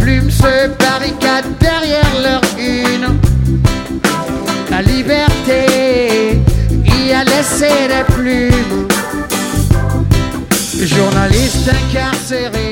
plumes se barricadent derrière leur une. La liberté y a laissé des plumes. Journalistes incarcérés